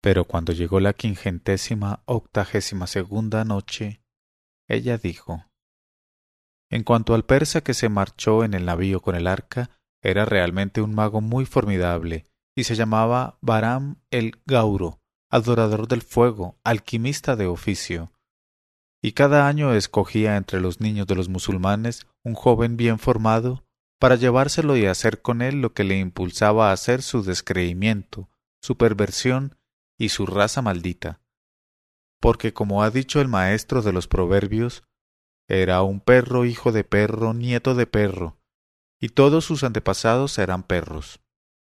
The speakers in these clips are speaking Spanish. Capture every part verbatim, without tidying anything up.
Pero cuando llegó la quingentésima octagésima segunda noche, ella dijo: En cuanto al persa que se marchó en el navío con el arca, era realmente un mago muy formidable, y se llamaba Bahram el Gauro, adorador del fuego, alquimista de oficio. Y cada año escogía entre los niños de los musulmanes un joven bien formado, para llevárselo y hacer con él lo que le impulsaba a hacer su descreimiento, su perversión y su raza maldita. Porque, como ha dicho el maestro de los proverbios, era un perro hijo de perro, nieto de perro, y todos sus antepasados eran perros.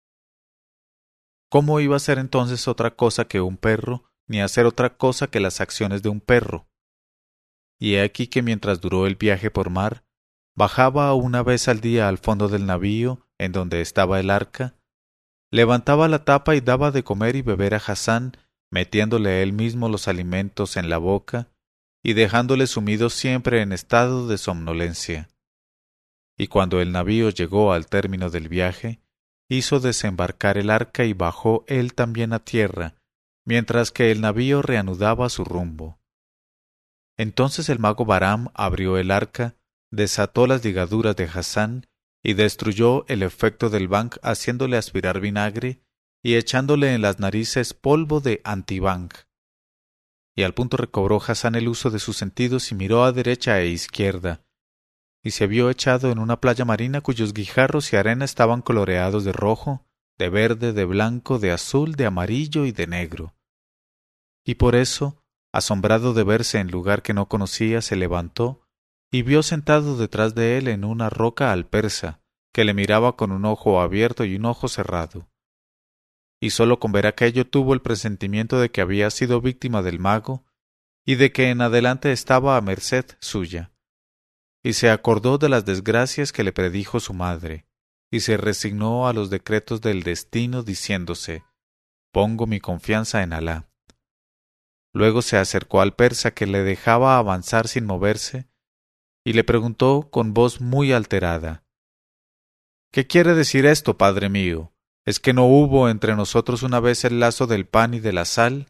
¿Cómo iba a ser entonces otra cosa que un perro, ni hacer otra cosa que las acciones de un perro? Y he aquí que mientras duró el viaje por mar, bajaba una vez al día al fondo del navío, en donde estaba el arca, levantaba la tapa y daba de comer y beber a Hasán, metiéndole él mismo los alimentos en la boca, y dejándole sumido siempre en estado de somnolencia. Y cuando el navío llegó al término del viaje, hizo desembarcar el arca y bajó él también a tierra, mientras que el navío reanudaba su rumbo. Entonces el mago Bahram abrió el arca, desató las ligaduras de Hasán y destruyó el efecto del bang haciéndole aspirar vinagre y echándole en las narices polvo de antibang. Y al punto recobró Hasán el uso de sus sentidos y miró a derecha e izquierda, y se vio echado en una playa marina cuyos guijarros y arena estaban coloreados de rojo, de verde, de blanco, de azul, de amarillo y de negro. Y por eso, asombrado de verse en lugar que no conocía, se levantó y vio sentado detrás de él en una roca al persa, que le miraba con un ojo abierto y un ojo cerrado. Y sólo con ver aquello tuvo el presentimiento de que había sido víctima del mago, y de que en adelante estaba a merced suya. Y se acordó de las desgracias que le predijo su madre, y se resignó a los decretos del destino, diciéndose: Pongo mi confianza en Alá. Luego se acercó al persa, que le dejaba avanzar sin moverse, y le preguntó con voz muy alterada: ¿Qué quiere decir esto, padre mío? ¿Es que no hubo entre nosotros una vez el lazo del pan y de la sal?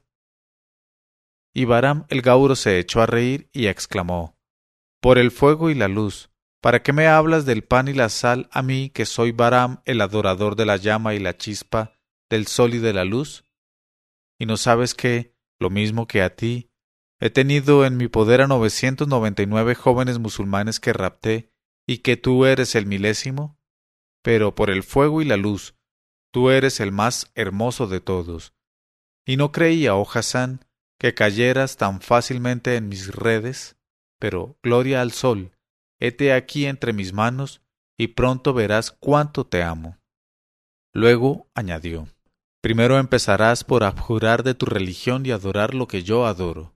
Y Bahram el Gauro se echó a reír y exclamó: Por el fuego y la luz, ¿para qué me hablas del pan y la sal a mí, que soy Bahram el adorador de la llama y la chispa, del sol y de la luz? ¿Y no sabes que, lo mismo que a ti, he tenido en mi poder a novecientos noventa y nueve jóvenes musulmanes que rapté, y que tú eres el milésimo? Pero por el fuego y la luz, tú eres el más hermoso de todos. Y no creía, oh Hasán, que cayeras tan fácilmente en mis redes, pero, gloria al sol, hete aquí entre mis manos, y pronto verás cuánto te amo. Luego añadió: Primero empezarás por abjurar de tu religión y adorar lo que yo adoro.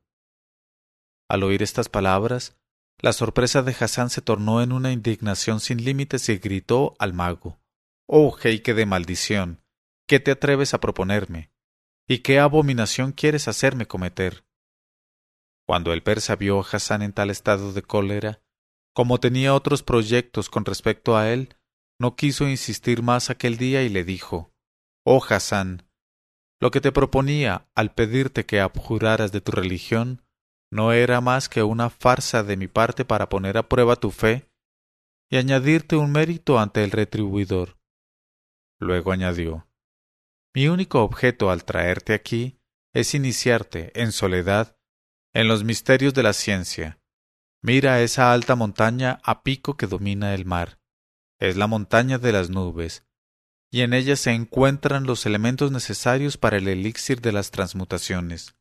Al oír estas palabras, la sorpresa de Hasán se tornó en una indignación sin límites y gritó al mago: «Oh jeique de maldición, ¿qué te atreves a proponerme? ¿Y qué abominación quieres hacerme cometer?» Cuando el persa vio a Hasán en tal estado de cólera, como tenía otros proyectos con respecto a él, no quiso insistir más aquel día y le dijo: «Oh Hasán, lo que te proponía al pedirte que abjuraras de tu religión no era más que una farsa de mi parte para poner a prueba tu fe y añadirte un mérito ante el retribuidor». Luego añadió: «Mi único objeto al traerte aquí es iniciarte, en soledad, en los misterios de la ciencia. Mira esa alta montaña a pico que domina el mar. Es la montaña de las nubes, y en ella se encuentran los elementos necesarios para el elixir de las transmutaciones.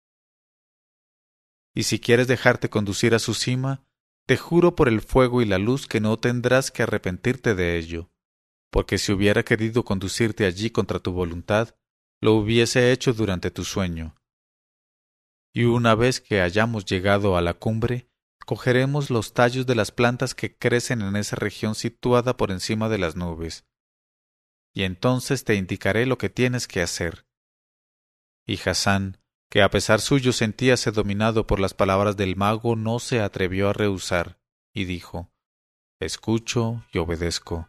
Y si quieres dejarte conducir a su cima, te juro por el fuego y la luz que no tendrás que arrepentirte de ello, porque si hubiera querido conducirte allí contra tu voluntad, lo hubiese hecho durante tu sueño. Y una vez que hayamos llegado a la cumbre, cogeremos los tallos de las plantas que crecen en esa región situada por encima de las nubes, y entonces te indicaré lo que tienes que hacer». Y Hasán, que a pesar suyo sentíase dominado por las palabras del mago, no se atrevió a rehusar, y dijo: «Escucho y obedezco».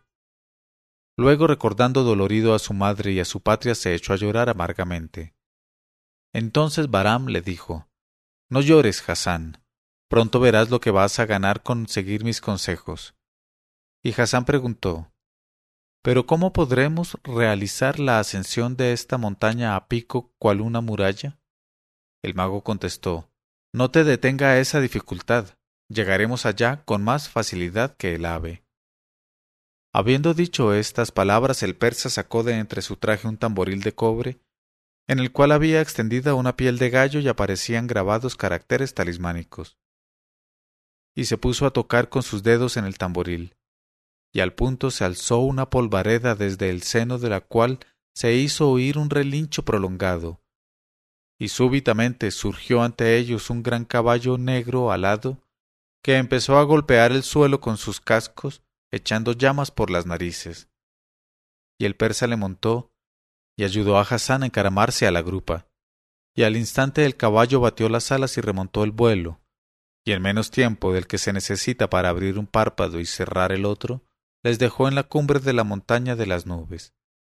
Luego, recordando dolorido a su madre y a su patria, se echó a llorar amargamente. Entonces Bahram le dijo: No llores, Hasán. Pronto verás lo que vas a ganar con seguir mis consejos. Y Hasán preguntó: ¿Pero cómo podremos realizar la ascensión de esta montaña a pico cual una muralla? El mago contestó: No te detenga esa dificultad. Llegaremos allá con más facilidad que el ave. Habiendo dicho estas palabras, el persa sacó de entre su traje un tamboril de cobre, en el cual había extendida una piel de gallo y aparecían grabados caracteres talismánicos. Y se puso a tocar con sus dedos en el tamboril, y al punto se alzó una polvareda desde el seno de la cual se hizo oír un relincho prolongado, y súbitamente surgió ante ellos un gran caballo negro alado, que empezó a golpear el suelo con sus cascos, echando llamas por las narices. Y el persa le montó, y ayudó a Hasán a encaramarse a la grupa, y al instante el caballo batió las alas y remontó el vuelo, y en menos tiempo del que se necesita para abrir un párpado y cerrar el otro, les dejó en la cumbre de la montaña de las nubes.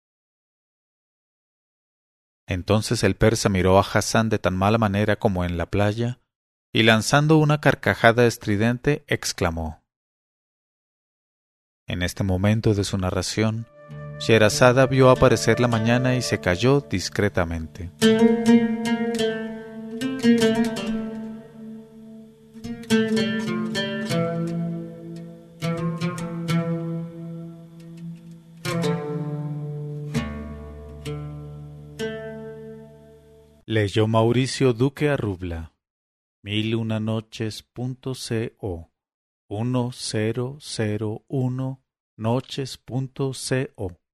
Entonces el persa miró a Hasán de tan mala manera como en la playa, y lanzando una carcajada estridente, exclamó. En este momento de su narración, Sherazada vio aparecer la mañana y se calló discretamente. Leyó Mauricio Duque Arrubla. Mil una noches punto co. uno cero cero uno noches punto co.